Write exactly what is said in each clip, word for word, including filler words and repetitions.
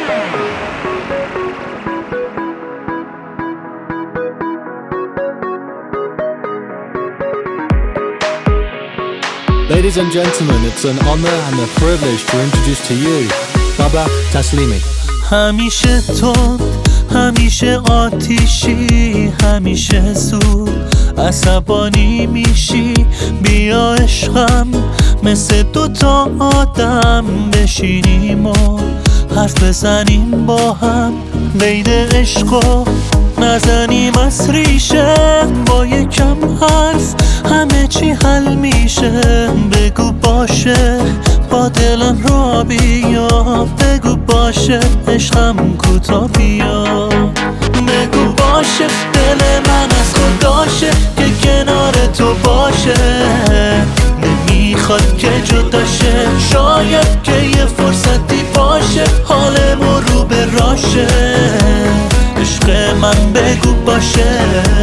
Ladies and gentlemen, it's an honor and a privilege to introduce to you Baba Taslimi. همیشه تو، همیشه آتیشی، همیشه زود عصبانی میشی. بیا عشقم مثل دوتا آدم بشینیم و حرف بزنیم با هم. قید عشقو نزنیم از ریشه، با یکم حرف همه چی حل میشه. بگو باشه با دلم را بیا، بگو باشه عشقم کوتا بیا. بگو باشه دل من از خداشه که کنار تو باشه. نمیخواد که جداشه، شاید که یه فرصتی باشه حالمون رو به راشه. عشق من بگو باشه.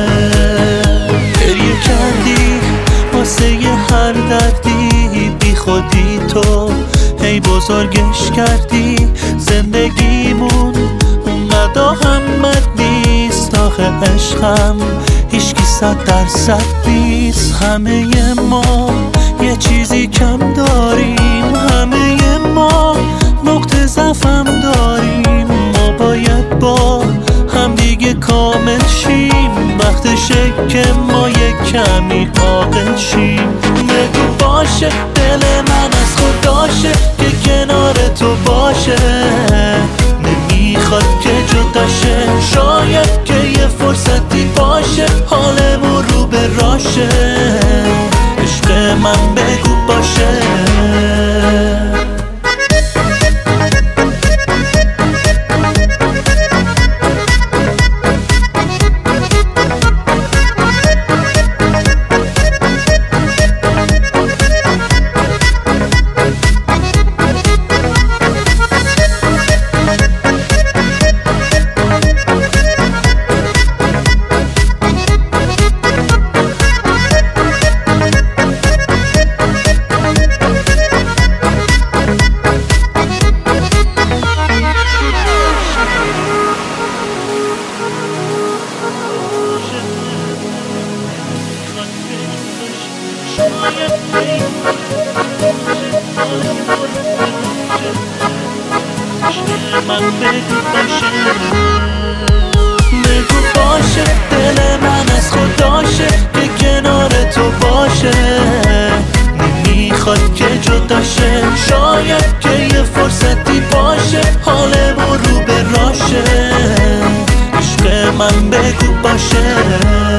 گریه کردی واسه یه هر دردی، بی خودی تو هی بزرگش کردی. زندگیمون اونقدر اهمیت نیست، آخه عشقم هیچکی صد درصد نیست. همه ما یه چیزی کم داریم، همه ما نقطه ضعفم داریم. ما باید با هم دیگه کامل شیم، وقتشه که ما یک کمی عاقل شیم. بگو باشه دل من از خداشه که کنار تو باشه. نمیخواد که جداشه، شاید که یه فرصتی باشه حالمون رو به راشه. عشق من بگو باشه. من بگو باشه. بگو باشه دل من از خداشه که کنار تو باشه. نمیخواد که جداشه، شاید که یه فرصتی باشه حالمون رو به راشه. عشق من بگو باشه.